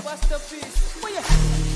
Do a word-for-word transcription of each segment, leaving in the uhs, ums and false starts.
masterpiece. Oh yeah.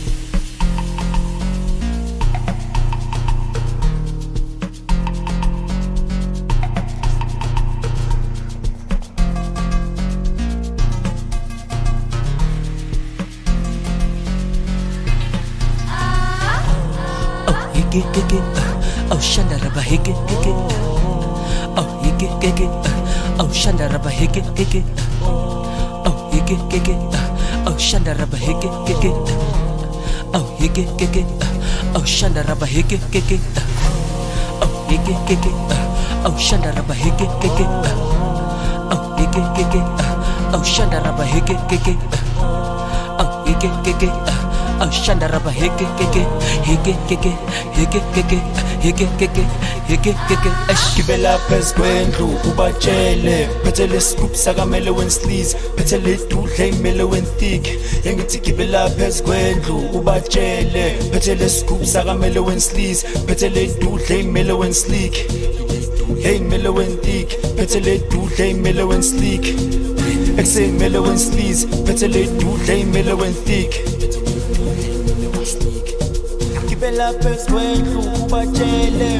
Oh, Shanda Rabba Higgy, Higgy. Oh, Higgy, Higgy. Oh, Shanda Rabba Higgy, Higgy. Oh, Higgy, Higgy. Oh, Shanda Rabba Higgy, Higgy. Oh, Higgy, Higgy. Oh, Shanda Rabba Higgy, Higgy. Oh, Higgy, Higgy. Oh, Shanda Rabba Higgy, Higgy. Oh, Higgy, Higgy. Oh, Shanda Rabba Higgy, Higgy. Oh, Higgy, Higgy. Oh, Shanda Rabba Higgy, Higgy. Higgy, Higgy. Higgy, Higgy. Higgy, Higgy. Higgy, Higgy. Gibela phezu kwendlu ubatshele phethe lescoop sakamele wensleaze phethe ledudle imele wenthick yengithi gibela phezu kwendlu ubatshele phethe lescoop sakamele wensleaze phethe ledudle imele wensleek hey imele wenthick phethe ledudle imele wensleek exe imele wensleaze phethe ledudle imele wenthick gibela phezu kwendlu ubatshele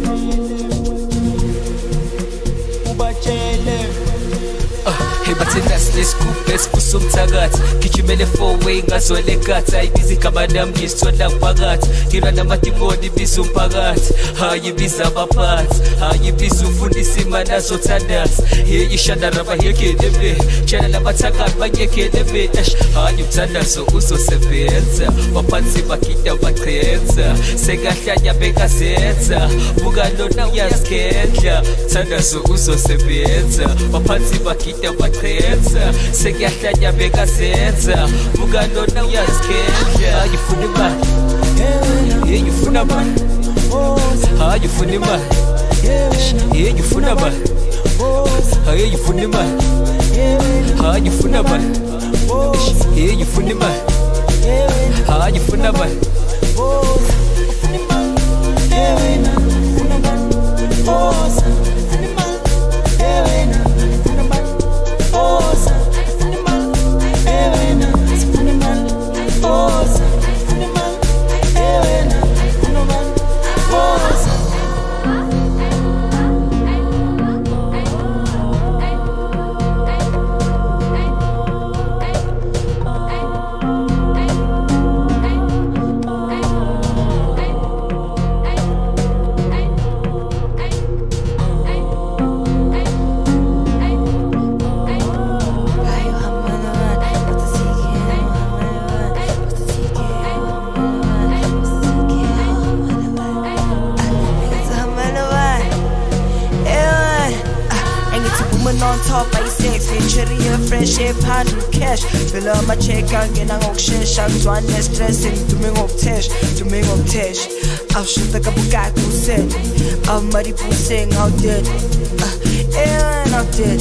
Hey, but that's this scoop, let's put some tagat. Kichimele four way, ngazole gat. I busy kamadam, gistonda pagat. Hirana matibodi bizu pagat. Ha you biza bapat. Ha you bizu fundisi mana sotandas. Here you shanda raba here kedebe. Chana na matagat banye kedebe. Ha you tanda so uso sebenza. Wapansi bakita bakrenza. Segahlanya beka zenza. Bugalo na yaskendla. Tanda so uso sebenza. Wapansi bakita bakrenza. Segahlanya beka zenza. Bugalo na yaskendla. You funi man. Yeah, you funa man. Ah, you funny man. Yeah, you funny man. Ah, you funny man. Ah, you funny man. Yeah, you funny man. Ah, you funny man. On top, I sex, cherry, fresh, handle cash. Fill up my check and get a share. I'm one stressing to me of tesh, to me of tesh. I'll shoot the kabuka who said, I'm Mari saying out dead. And out dead.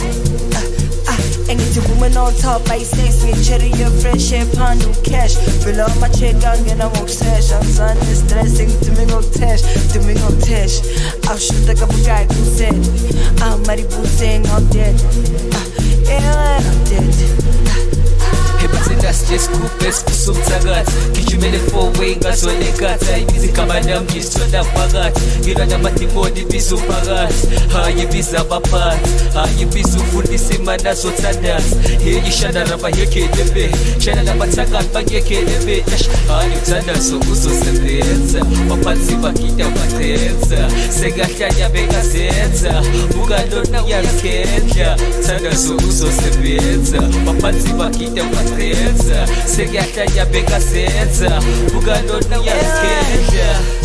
And it's a woman on top, I sex, cherry, fresh, handle cash. Fill up my check and get a sesh. I'm one stressing to me of tesh, to me of tesh. I'll shoot the kabuka who said, I'm Mari saying out dead. Yeah, I'm dead. Hey, but that's just scoop, let's put some tagat. Kichimele four way, ngazole gat. I busy kamadam, gistonda pagat. Hirana matibodi bizu pagat. Ha you biza bapat. Ha you bizu fundisi mana sotandas. Here you shanda raba here kedebe. Chana na matagat banye kedebe. Ha you tanda so uso sebenza. Wapansi bakita batenza. Segahlanya beka zenza. Bugalo na yaskendla. Tanda so uso sebenza. Wapansi bakita batenza. Segahlanya beka zenza. Bugalo na yaskendla.